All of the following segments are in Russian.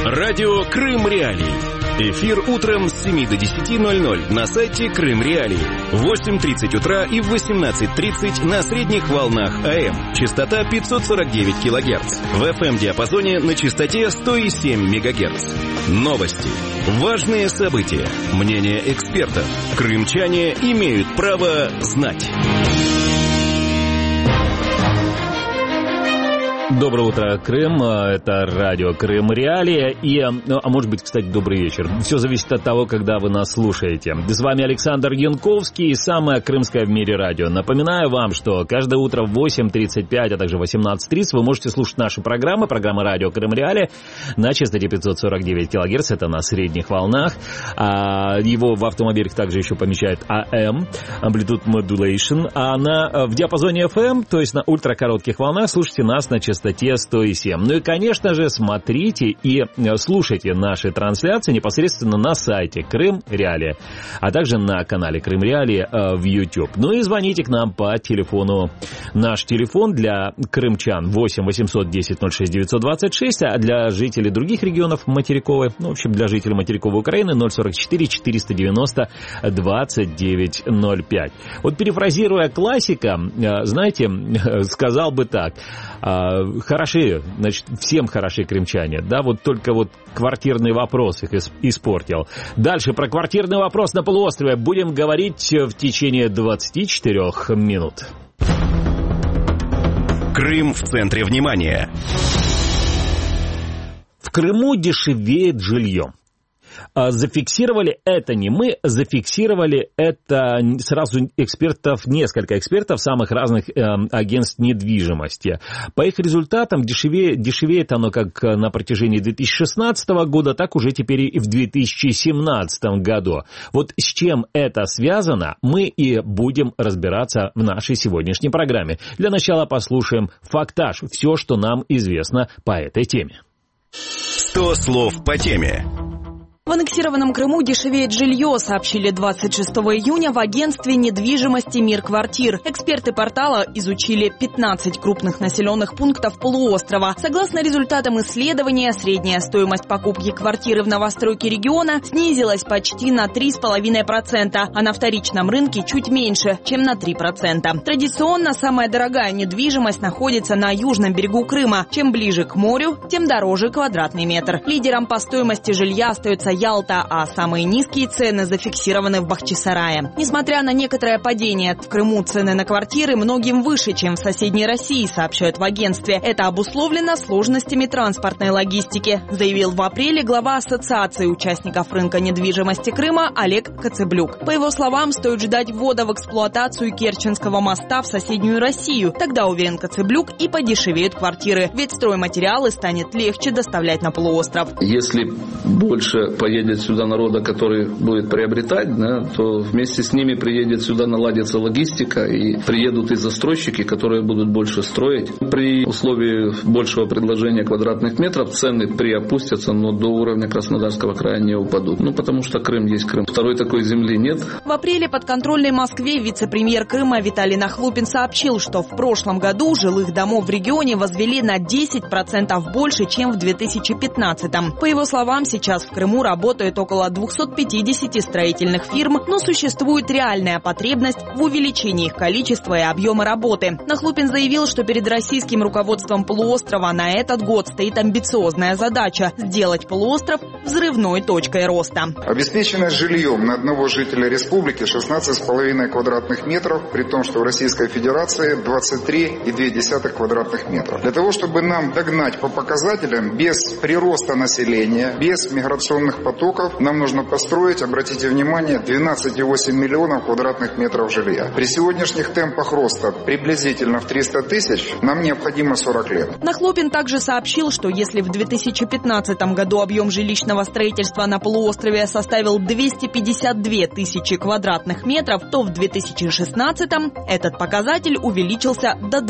Радио Крым Реалии. Эфир утром с 7 до 10:00 на сайте Крым Реалии. В 8:30 утра и в 18:30 на средних волнах АМ. Частота 549 кГц. В FM-диапазоне на частоте 100,7 МГц. Новости. Важные события. Мнения экспертов. Крымчане имеют право знать. Доброе утро, Крым. Это радио Крым Реалия. И, может быть, кстати, добрый вечер. Все зависит от того, когда вы нас слушаете. С вами Александр Янковский и самое крымское в мире радио. Напоминаю вам, что каждое утро в 8:35, а также в 18:30 вы можете слушать наши программы. Программа радио Крым Реалия на частоте 549 кГц. Это на средних волнах. Его в автомобилях также еще помещают AM, Amplitude Modulation. А в диапазоне FM, то есть на ультракоротких волнах, слушайте нас на частоте 100,7. Ну и, конечно же, смотрите и слушайте наши трансляции непосредственно на сайте Крым Реалия, а также на канале Крым Реалия в YouTube. Ну и звоните к нам по телефону. Наш телефон для крымчан 8 800 10 06 926, а для жителей других регионов материковой, в общем, для жителей материковой Украины 044 490 2905. Вот перефразируя классика, знаете, сказал бы так: хороши, значит, всем хороши крымчане, да, вот только вот квартирный вопрос их испортил. Дальше про квартирный вопрос на полуострове будем говорить в течение 24 минут. Крым в центре внимания. В Крыму дешевеет жилье. Зафиксировали это не мы, зафиксировали это сразу несколько экспертов самых разных агентств недвижимости. По их результатам дешевеет оно как на протяжении 2016 года, так уже теперь и в 2017 году. Вот с чем это связано, мы и будем разбираться в нашей сегодняшней программе. Для начала послушаем фактаж, все, что нам известно по этой теме. 100 слов по теме. В аннексированном Крыму дешевеет жилье, сообщили 26 июня в агентстве недвижимости «Мир Квартир». Эксперты портала изучили 15 крупных населенных пунктов полуострова. Согласно результатам исследования, средняя стоимость покупки квартиры в новостройке региона снизилась почти на 3,5%, а на вторичном рынке чуть меньше, чем на 3%. Традиционно самая дорогая недвижимость находится на южном берегу Крыма. Чем ближе к морю, тем дороже квадратный метр. Лидером по стоимости жилья остается Ялта, а самые низкие цены зафиксированы в Бахчисарае. Несмотря на некоторое падение в Крыму цены на квартиры многим выше, чем в соседней России, сообщают в агентстве. Это обусловлено сложностями транспортной логистики, заявил в апреле глава Ассоциации участников рынка недвижимости Крыма Олег Коцеблюк. По его словам, стоит ждать ввода в эксплуатацию Керченского моста в соседнюю Россию. Тогда, уверен Коцеблюк, и подешевеют квартиры, ведь стройматериалы станет легче доставлять на полуостров. Если больше поедет сюда народа, который будет приобретать, да, то вместе с ними приедет сюда, наладится логистика, и приедут и застройщики, которые будут больше строить. При условии большего предложения квадратных метров цены приопустятся, но до уровня Краснодарского края не упадут. Потому что Крым есть Крым. Второй такой земли нет. В апреле подконтрольной Москве вице-премьер Крыма Виталий Нахлупин сообщил, что в прошлом году жилых домов в регионе возвели на 10% больше, чем в 2015-м. По его словам, сейчас в Крыму работает около 250 строительных фирм, но существует реальная потребность в увеличении их количества и объема работы. Нахлупин заявил, что перед российским руководством полуострова на этот год стоит амбициозная задача – сделать полуостров взрывной точкой роста. Обеспеченность жильем на одного жителя республики 16,5 квадратных метров, при том, что в Российской Федерации 23,2 квадратных метров. Для того, чтобы нам догнать по показателям без прироста населения, без миграционных потоков, нам нужно построить, обратите внимание, 12,8 миллионов квадратных метров жилья. При сегодняшних темпах роста приблизительно в 300 тысяч нам необходимо 40 лет. Нахлупин также сообщил, что если в 2015 году объем жилищного строительства на полуострове составил 252 тысячи квадратных метров, то в 2016 этот показатель увеличился до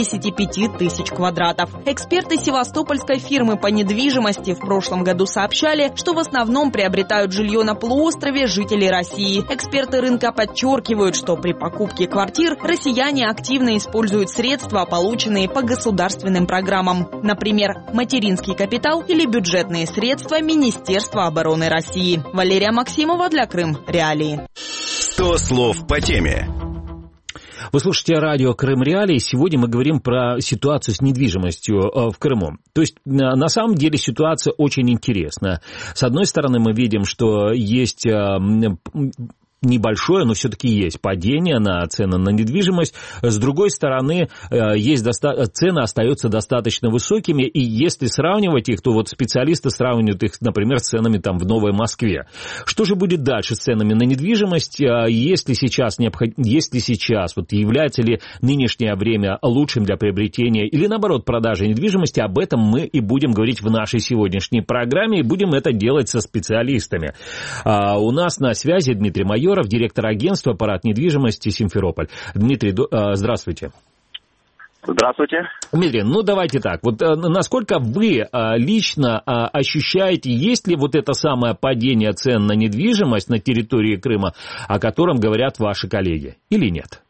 285 тысяч квадратов. Эксперты севастопольской фирмы по недвижимости в прошлом году сообщали, отмечали, что в основном приобретают жилье на полуострове жители России. Эксперты рынка подчеркивают, что при покупке квартир россияне активно используют средства, полученные по государственным программам. Например, материнский капитал или бюджетные средства Министерства обороны России. Валерия Максимова для Крым Реалии. 100 слов по теме. Вы слушаете радио Крым Реалии. Сегодня мы говорим про ситуацию с недвижимостью в Крыму. То есть, на самом деле, ситуация очень интересная. С одной стороны, мы видим, что есть небольшое, но все-таки есть падение на цены на недвижимость. С другой стороны, цены остаются достаточно высокими, и если сравнивать их, то вот специалисты сравнивают их, например, с ценами там в Новой Москве. Что же будет дальше с ценами на недвижимость? Если сейчас вот является ли нынешнее время лучшим для приобретения или, наоборот, продажи недвижимости, об этом мы и будем говорить в нашей сегодняшней программе, и будем это делать со специалистами. У нас на связи Дмитрий Майоров, директор агентства «Парад недвижимости» Симферополь. Дмитрий, здравствуйте. Здравствуйте. Дмитрий, давайте так. Вот насколько вы лично ощущаете, есть ли вот это самое падение цен на недвижимость на территории Крыма, о котором говорят ваши коллеги, или нет?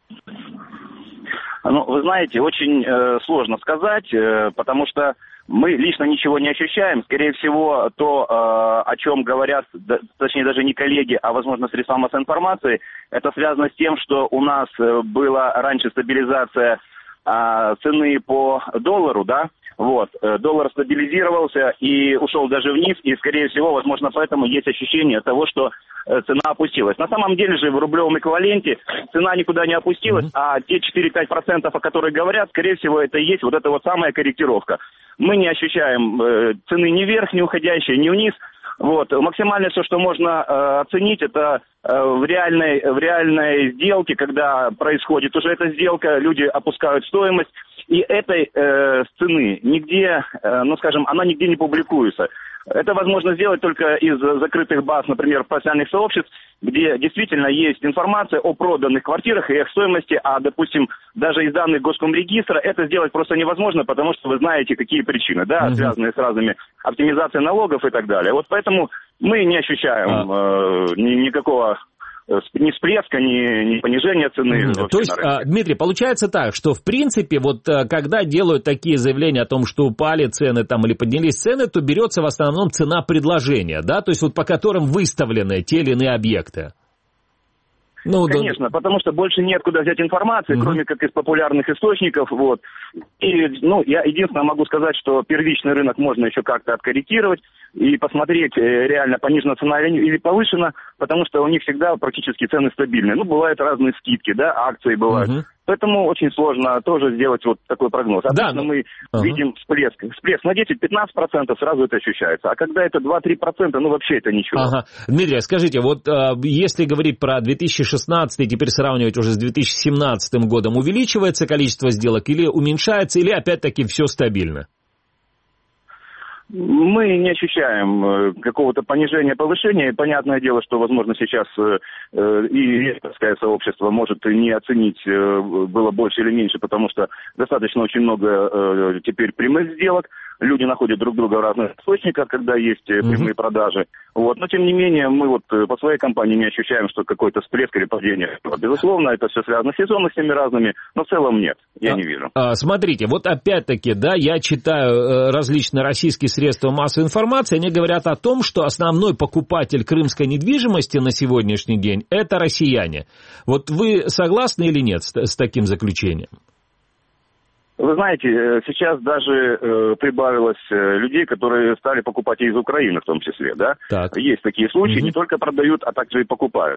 Вы знаете, очень сложно сказать, потому что мы лично ничего не ощущаем. Скорее всего, то, о чем говорят, точнее даже не коллеги, а, возможно, средства массовой информации, это связано с тем, что у нас была раньше стабилизация цены по доллару, да, доллар стабилизировался и ушел даже вниз, и, скорее всего, возможно, поэтому есть ощущение того, что цена опустилась. На самом деле же в рублевом эквиваленте цена никуда не опустилась, а те 4-5%, о которых говорят, скорее всего, это и есть вот эта вот самая корректировка. Мы не ощущаем цены ни вверх, ни уходящей, ни вниз. Максимально все, что можно оценить, это в реальной сделке, когда происходит уже эта сделка, люди опускают стоимость, и этой цены нигде, она нигде не публикуется. Это возможно сделать только из закрытых баз, например, профессиональных сообществ, где действительно есть информация о проданных квартирах и их стоимости, а, допустим, даже из данных Госкомрегистра это сделать просто невозможно, потому что вы знаете, какие причины, да, связанные с разными оптимизацией налогов и так далее. Когда мы не ощущаем никакого ни всплеска, ни понижения цены. То есть, Дмитрий, получается так, что в принципе, когда делают такие заявления о том, что упали цены там или поднялись цены, то берется в основном цена предложения, да, то есть по которым выставлены те или иные объекты. Конечно, потому что больше неоткуда взять информации, кроме как из популярных источников, И, я единственное могу сказать, что первичный рынок можно еще как-то откорректировать и посмотреть, реально понижена цена или повышена, потому что у них всегда практически цены стабильные. Бывают разные скидки, да, акции бывают. Поэтому очень сложно тоже сделать такой прогноз. Обычно мы видим всплеск на 10-15%, сразу это ощущается. А когда это 2-3%, вообще это ничего. Дмитрий, скажите, если говорить про 2016 и теперь сравнивать уже с 2017 годом, увеличивается количество сделок или уменьшается, или опять-таки все стабильно? Мы не ощущаем какого-то понижения, повышения. Понятное дело, что, возможно, сейчас и риэлторское сообщество может не оценить, было больше или меньше, потому что достаточно очень много теперь прямых сделок. Люди находят друг друга в разных источниках, когда есть прямые продажи. Но, тем не менее, мы по своей компании не ощущаем, что какой-то всплеск или падение. Безусловно, это все связано с сезонностями разными, но в целом нет, я не вижу. Смотрите, опять-таки, да, я читаю различные российские средства массовой информации, они говорят о том, что основной покупатель крымской недвижимости на сегодняшний день – это россияне. Вы согласны или нет с таким заключением? Вы знаете, сейчас даже прибавилось людей, которые стали покупать из Украины в том числе, да? Так. Есть такие случаи, не только продают, а также и покупают.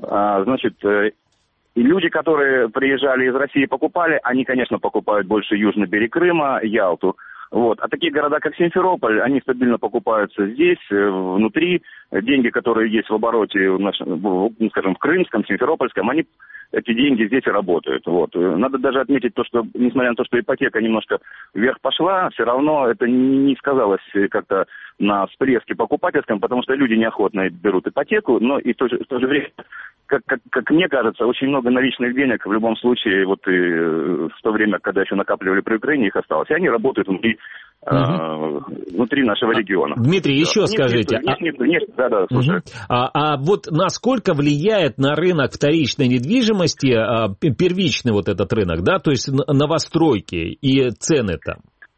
Люди, которые приезжали из России и покупали, они, конечно, покупают больше южный берег Крыма, Ялту. А такие города, как Симферополь, они стабильно покупаются здесь, внутри. Деньги, которые есть в обороте, в Крымском, Симферопольском, эти деньги здесь и работают. Надо даже отметить то, что, несмотря на то, что ипотека немножко вверх пошла, все равно это не сказалось как-то на всплеске покупательском, потому что люди неохотно берут ипотеку, но и в то же время, как мне кажется, очень много наличных денег в любом случае, и в то время, когда еще накапливали при Украине, их осталось. И они работают внутри внутри нашего региона. Дмитрий, еще скажите. Слушай. А вот насколько влияет на рынок вторичной недвижимости первичный вот этот рынок, да, то есть новостройки и цены там?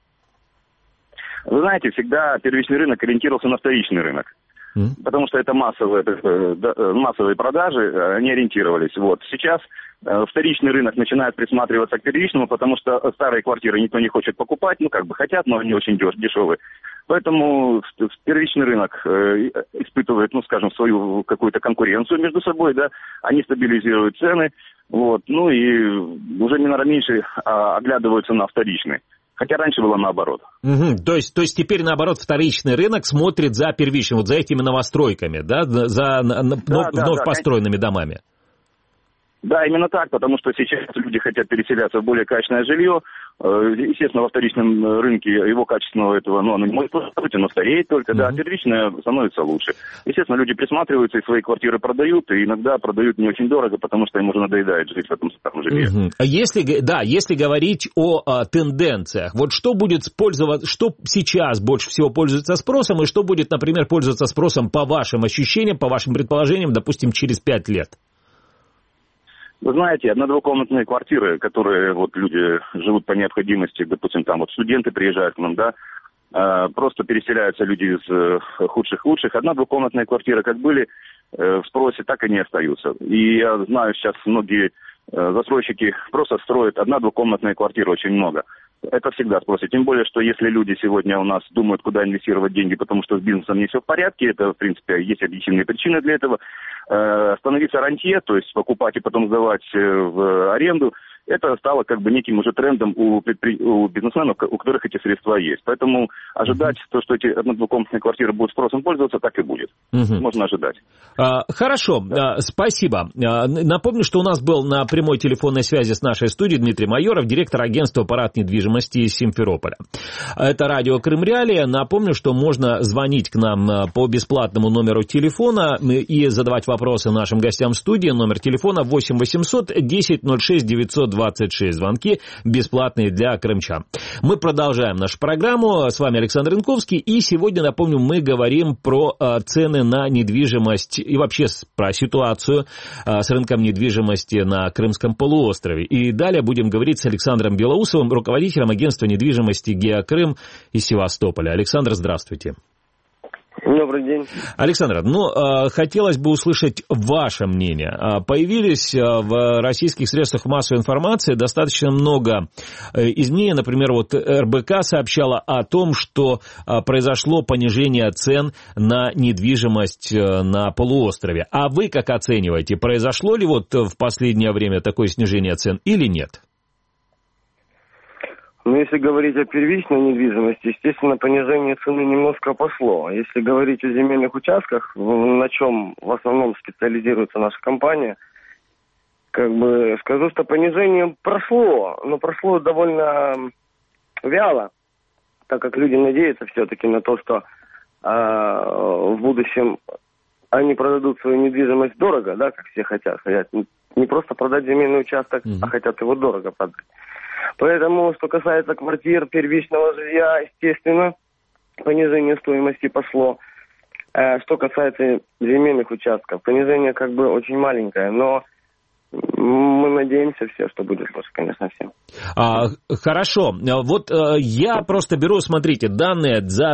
Вы знаете, всегда первичный рынок ориентировался на вторичный рынок. Потому что это массовые продажи, они ориентировались. Вот. Сейчас вторичный рынок начинает присматриваться к первичному, потому что старые квартиры никто не хочет покупать, хотят, но они очень дешевые. Поэтому первичный рынок испытывает, свою какую-то конкуренцию между собой, да, они стабилизируют цены, вот, и уже меньше оглядываются на вторичный. Хотя раньше было наоборот. То есть теперь наоборот вторичный рынок смотрит за первичным, вот за этими новостройками, да, за вновь построенными домами. Да, именно так, потому что сейчас люди хотят переселяться в более качественное жилье. Естественно, во вторичном рынке его качественного оно не может быть, оно стареет только, да, первичное становится лучше. Естественно, люди присматриваются и свои квартиры продают, и иногда продают не очень дорого, потому что им уже надоедает жить в этом старом жилье. Если говорить о тенденциях, вот что будет что сейчас больше всего пользуется спросом, и что будет, например, пользоваться спросом по вашим ощущениям, по вашим предположениям, допустим, через 5 лет? Вы знаете, одно-двухкомнатные квартиры, которые люди живут по необходимости, допустим, там студенты приезжают к нам, да, просто переселяются люди из худших в лучших. Одно-двухкомнатные квартиры как были в спросе, так и не остаются. И я знаю, сейчас многие застройщики просто строят одно-двухкомнатные квартиры очень много. Это всегда спросят. Тем более, что если люди сегодня у нас думают, куда инвестировать деньги, потому что с бизнесом не все в порядке, это, в принципе, есть объективные причины для этого, становиться рантье, то есть покупать и потом сдавать в аренду, это стало неким уже трендом у бизнесменов, у которых эти средства есть. Поэтому ожидать то, что эти одно-двухкомнатные квартиры будут спросом пользоваться, так и будет. Можно ожидать. Хорошо, спасибо. Напомню, что у нас был на прямой телефонной связи с нашей студией Дмитрий Майоров, директор агентства «Парад недвижимости» из Симферополя. Это радио Крым Реалии. Напомню, что можно звонить к нам по бесплатному номеру телефона и задавать вопросы нашим гостям в студии. Номер телефона 8 800 10 06 926. Звонки бесплатные для крымчан. Мы продолжаем нашу программу. С вами Александр Янковский. И сегодня, напомню, мы говорим про цены на недвижимость и вообще про ситуацию с рынком недвижимости на Крымском полуострове. И далее будем говорить с Александром Белоусовым, руководителем агентства недвижимости «Геокрым» из Севастополя. Александр, здравствуйте. Добрый день. Александр, хотелось бы услышать ваше мнение. Появились в российских средствах массовой информации достаточно много изменений. Например, РБК сообщала о том, что произошло понижение цен на недвижимость на полуострове. А вы как оцениваете, произошло ли в последнее время такое снижение цен или нет? Если говорить о первичной недвижимости, естественно, понижение цены немножко пошло. Если говорить о земельных участках, на чем в основном специализируется наша компания, скажу, что понижение прошло, но прошло довольно вяло, так как люди надеются все-таки на то, что в будущем они продадут свою недвижимость дорого, да, как все хотят не просто продать земельный участок, а хотят его дорого продать. Поэтому, что касается квартир первичного жилья, естественно, понижение стоимости пошло. Что касается земельных участков, понижение очень маленькое, но мы надеемся все, что будет лучше, конечно, всем. Хорошо. Я просто беру, смотрите, данные за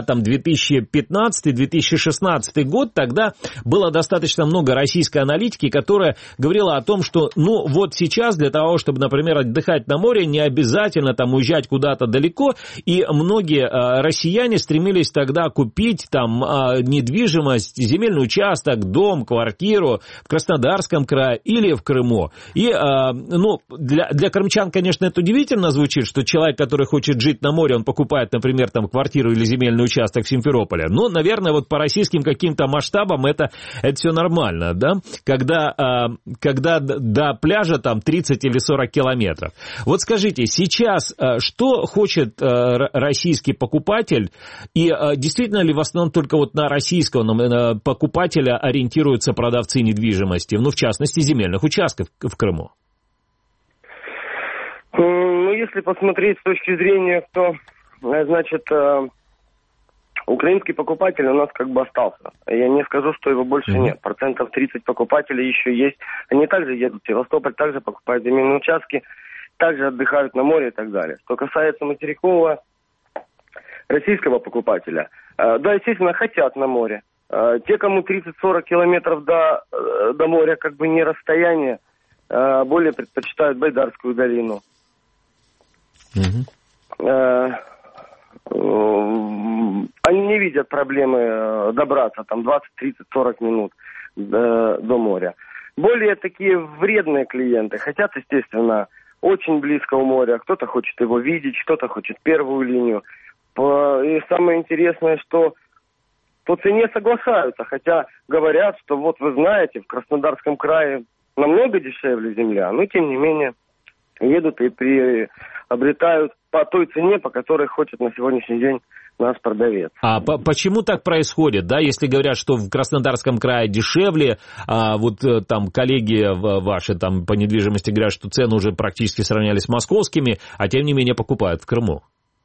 2015-2016 год. Тогда было достаточно много российской аналитики, которая говорила о том, что сейчас для того, чтобы, например, отдыхать на море, не обязательно уезжать куда-то далеко. И многие россияне стремились тогда купить недвижимость, земельный участок, дом, квартиру в Краснодарском крае или в Крыму. И, для крымчан, конечно, это удивительно звучит, что человек, который хочет жить на море, он покупает, например, квартиру или земельный участок в Симферополе. Но, наверное, по российским каким-то масштабам это все нормально, да? Когда до пляжа 30 или 40 километров. Скажите, сейчас что хочет российский покупатель, и действительно ли в основном только на российского покупателя ориентируются продавцы недвижимости, в частности, земельных участков в Крыму? Если посмотреть с точки зрения, кто значит, украинский покупатель у нас как бы остался. Я не скажу, что его больше нет. 30% покупателей еще есть. Они также едут в Севастополь, также покупают земельные участки, также отдыхают на море и так далее. Что касается материкового российского покупателя, да, естественно, хотят на море. Те, кому 30-40 километров до моря, как бы не расстояние, более предпочитают Байдарскую долину. Они не видят проблемы добраться там 20, 30, 40 минут до моря. Более такие вредные клиенты хотят, естественно, очень близко у моря. Кто-то хочет его видеть, кто-то хочет первую линию. И самое интересное, что по цене соглашаются, хотя говорят, что вот вы знаете, в Краснодарском крае намного дешевле земля, но тем не менее едут и приобретают по той цене, по которой хочет на сегодняшний день наш продавец. А почему так происходит, да, если говорят, что в Краснодарском крае дешевле, а вот там коллеги ваши там по недвижимости говорят, что цены уже практически сравнялись с московскими, а тем не менее покупают в Крыму?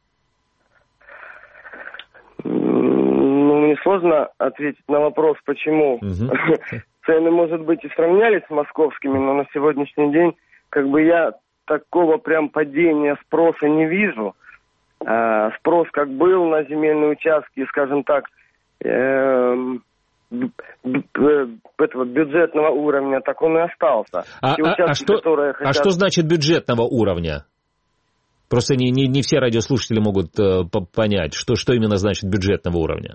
Ну, мне сложно ответить на вопрос, почему. Цены, может быть, и сравнялись с московскими, но на сегодняшний день, как бы я такого прям падения спроса не вижу. Спрос как был на земельные участки, скажем так, этого бюджетного уровня, так он и остался. Что значит бюджетного уровня? Просто не все радиослушатели могут понять, что именно значит бюджетного уровня.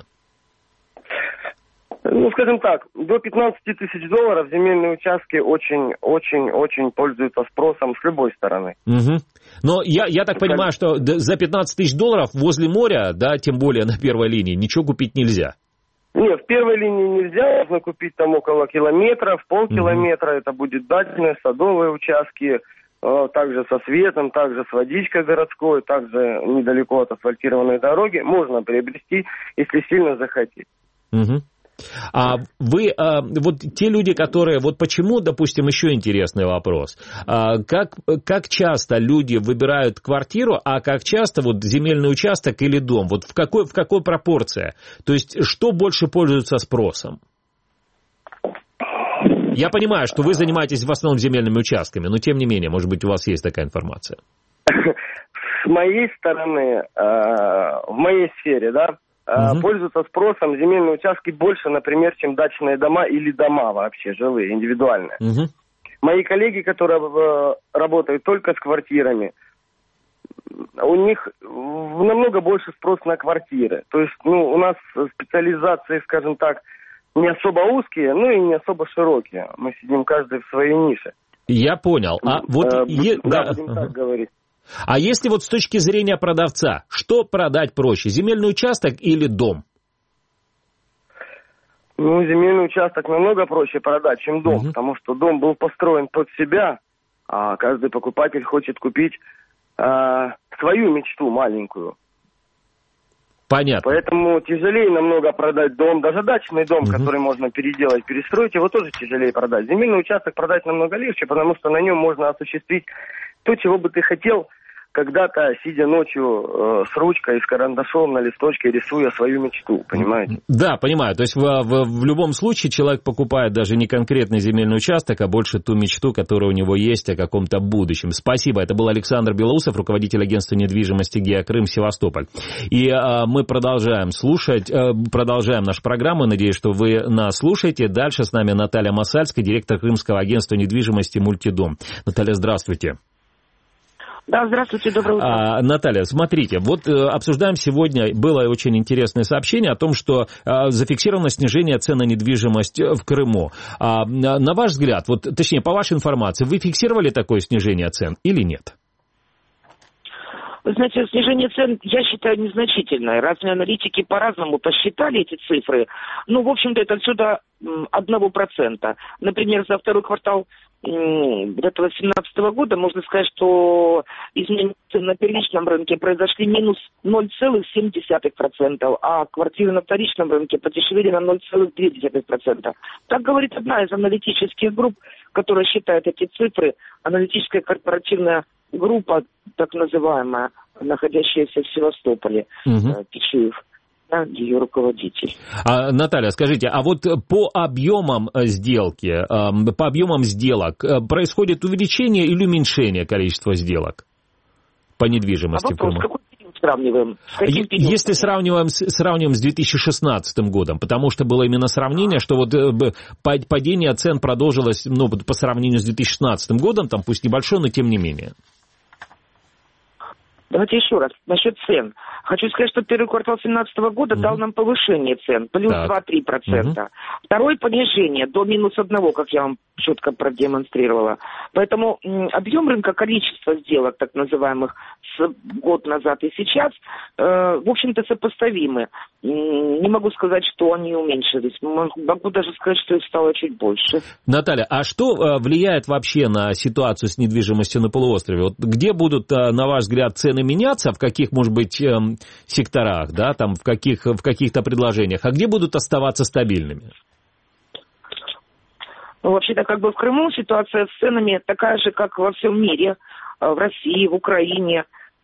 Ну, скажем так, до 15 тысяч долларов земельные участки очень пользуются спросом с любой стороны. Но я так понимаю, что за 15 тысяч долларов возле моря, да, тем более на первой линии, ничего купить нельзя. Нет, в первой линии нельзя, можно купить там около километра, полкилометра, это будет дачные, садовые участки, также со светом, также с водичкой городской, также недалеко от асфальтированной дороги, можно приобрести, если сильно захотеть. А вы, вот те люди, которые, вот почему, допустим, еще интересный вопрос, как часто люди выбирают квартиру, а как часто вот земельный участок или дом, вот в какой пропорции, то есть что больше пользуется спросом? Я понимаю, что вы занимаетесь в основном земельными участками, но тем не менее, может быть, у вас есть такая информация. С моей стороны, в моей сфере, да, пользуются спросом земельные участки больше, например, чем дачные дома или дома вообще жилые, индивидуальные. Мои коллеги, которые работают только с квартирами, у них намного больше спрос на квартиры. То есть, ну, у нас специализации, скажем так, не особо узкие, ну и не особо широкие. Мы сидим каждый в своей нише. Я понял. А вот будем так говорить. А если вот с точки зрения продавца, что продать проще, земельный участок или дом? Ну, земельный участок намного проще продать, чем дом, потому что дом был построен под себя, а каждый покупатель хочет купить свою мечту маленькую. Понятно. Поэтому тяжелее намного продать дом, даже дачный дом, который можно переделать, перестроить, его тоже тяжелее продать. Земельный участок продать намного легче, потому что на нем можно осуществить то, чего бы ты хотел, когда-то, сидя ночью с ручкой, с карандашом на листочке, рисуя свою мечту, понимаете? Да, понимаю. То есть в любом случае человек покупает даже не конкретный земельный участок, а больше ту мечту, которая у него есть о каком-то будущем. Спасибо. Это был Александр Белоусов, руководитель агентства недвижимости «Геокрым» Севастополь. И мы продолжаем слушать, продолжаем нашу программу. Надеюсь, что вы нас слушаете. Дальше с нами Наталья Масальская, директор крымского агентства недвижимости «Мультидом». Наталья, здравствуйте. Да, здравствуйте, доброе утро. Наталья, смотрите, вот обсуждаем сегодня, было очень интересное сообщение о том, что зафиксировано снижение цен на недвижимость в Крыму. На ваш взгляд, вот, точнее, по вашей информации, вы фиксировали такое снижение цен или нет? Вы знаете, снижение цен, я считаю, незначительное. Разные аналитики по-разному посчитали эти цифры. Ну, в общем-то, это отсюда 1%. Например, за второй квартал этого 2017 года можно сказать, что изменения цен на первичном рынке произошли минус 0,7%, а квартиры на вторичном рынке подешевели на 0,2%. Так говорит одна из аналитических групп, которая считает эти цифры, аналитическая корпоративная группа, так называемая, находящаяся в Севастополе, Пичуев, ее руководитель. Наталья, скажите, а вот по объемам сделки, по объемам сделок происходит увеличение или уменьшение количества сделок по недвижимости в Крыму? Какой период сравниваем? Если сравниваем с 2016 годом, потому что было именно сравнение, что вот падение цен продолжилось, ну, по сравнению с 2016 годом, там пусть небольшое, но тем не менее. Давайте еще раз, насчет цен. Хочу сказать, что первый квартал 2017 года дал нам повышение цен, плюс 2-3%. Второе понижение, до -1, как я вам четко продемонстрировала. Поэтому объем рынка, количество сделок, так называемых, с год назад и сейчас, в общем-то, сопоставимы. Не могу сказать, что они уменьшились. Могу даже сказать, что их стало чуть больше. Наталья, а что влияет вообще на ситуацию с недвижимостью на полуострове? Вот где будут, на ваш взгляд, цены меняться, в каких, может быть, секторах, да, там, в каких-то предложениях, а где будут оставаться стабильными? Ну, вообще-то, как бы в Крыму ситуация с ценами такая же, как во всем мире, в России, в Украине.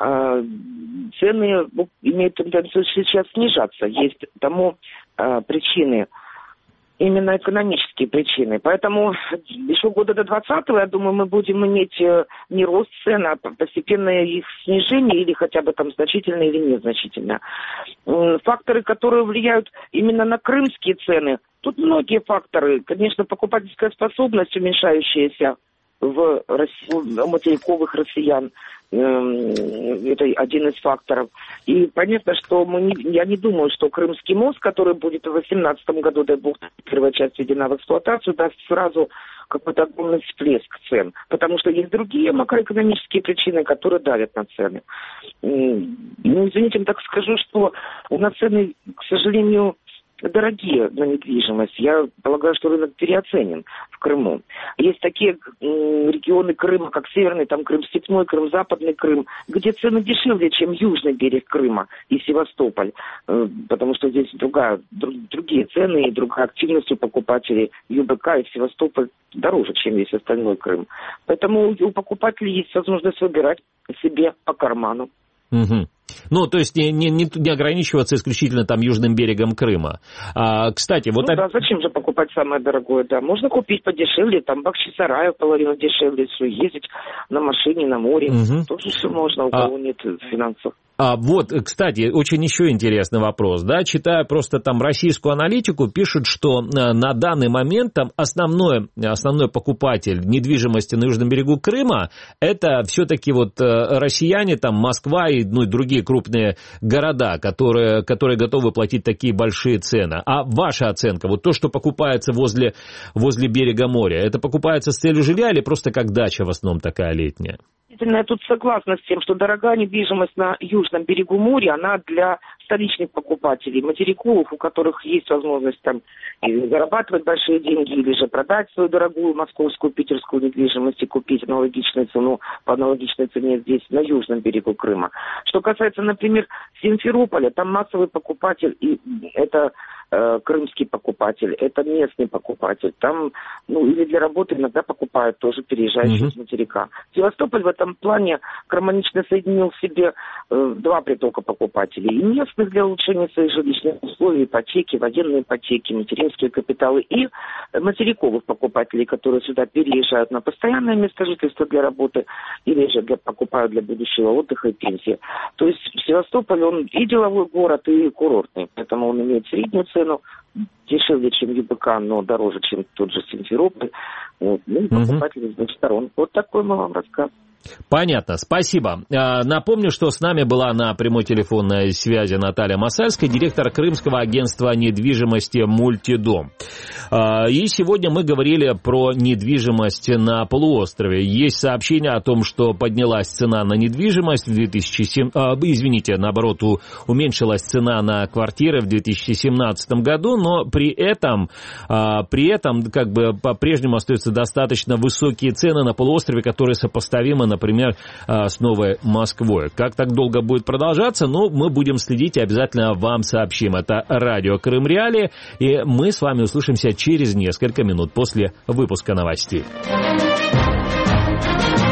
Цены имеют тенденцию сейчас снижаться. Есть тому причины, именно экономические причины. Поэтому еще года до 2020, я думаю, мы будем иметь не рост цен, а постепенное их снижение, или хотя бы там значительное или незначительное. Факторы, которые влияют именно на крымские цены, тут многие факторы. Конечно, покупательская способность, уменьшающаяся в материковых россиян, это один из факторов. И понятно, что я не думаю, что Крымский мост, который будет в 2018 году, дай бог, первая часть введена в эксплуатацию, даст сразу какой-то огромный всплеск цен. Потому что есть другие макроэкономические причины, которые давят на цены. Ну, извините, так скажу, что у нас цены, к сожалению, дорогие на недвижимость. Я полагаю, что рынок переоценен в Крыму. Есть такие регионы Крыма, как Северный, там Крым Степной, Крым Западный Крым, где цены дешевле, чем южный берег Крыма и Севастополь. Потому что здесь другие цены и другая активность у покупателей. ЮБК и Севастополь дороже, чем весь остальной Крым. Поэтому у покупателей есть возможность выбирать себе по карману. Угу. Ну, то есть не ограничиваться исключительно там южным берегом Крыма. Кстати, вот... Ну да, зачем же покупать самое дорогое, да. Можно купить подешевле, там Бахчисарай половину дешевле, ездить на машине, на море. Тоже все можно, у кого нет финансов. Вот, кстати, очень еще интересный вопрос, да, читая просто там российскую аналитику, пишут, что на данный момент там основной покупатель недвижимости на южном берегу Крыма это все-таки вот россияне, там Москва и другие крупные города, которые готовы платить такие большие цены. А ваша оценка, вот то, что покупается возле берега моря, это покупается с целью жилья или просто как дача в основном такая летняя? Я тут согласна с тем, что дорогая недвижимость на южном берегу моря, она для столичных покупателей, материковых, у которых есть возможность там или зарабатывать большие деньги, или же продать свою дорогую московскую, питерскую недвижимость и купить аналогичную цену, по аналогичной цене здесь, на южном берегу Крыма. Что касается, например, Симферополя, там массовый покупатель, и это крымский покупатель, это местный покупатель. Там, или для работы иногда покупают тоже переезжающие с материка. Севастополь в этом плане гармонично соединил в себе два притока покупателей. И местных для улучшения своих жилищных условий, ипотеки, военные ипотеки, материнские капиталы, и материковых покупателей, которые сюда переезжают на постоянное место жительства для работы, или же покупают для будущего отдыха и пенсии. То есть Севастополь, он и деловой город, и курортный, поэтому он имеет среднюю цену, дешевле, чем ЮБК, но дороже, чем тот же Симферополь. Вот. И покупатели с двух сторон. Вот такой мы вам рассказ. Понятно, спасибо. Напомню, что с нами была на прямой телефонной связи Наталья Масальская, директор Крымского агентства недвижимости «Мультидом». И сегодня мы говорили про недвижимость на полуострове. Есть сообщение о том, что поднялась цена на недвижимость в 2007... уменьшилась цена на квартиры в 2017 году, но при этом как бы по-прежнему остаются достаточно высокие цены на полуострове, которые сопоставимы, например, с Новой Москвой. Как так долго будет продолжаться? Мы будем следить и обязательно вам сообщим. Это радио Крым Реалии, и мы с вами услышимся через несколько минут после выпуска новостей.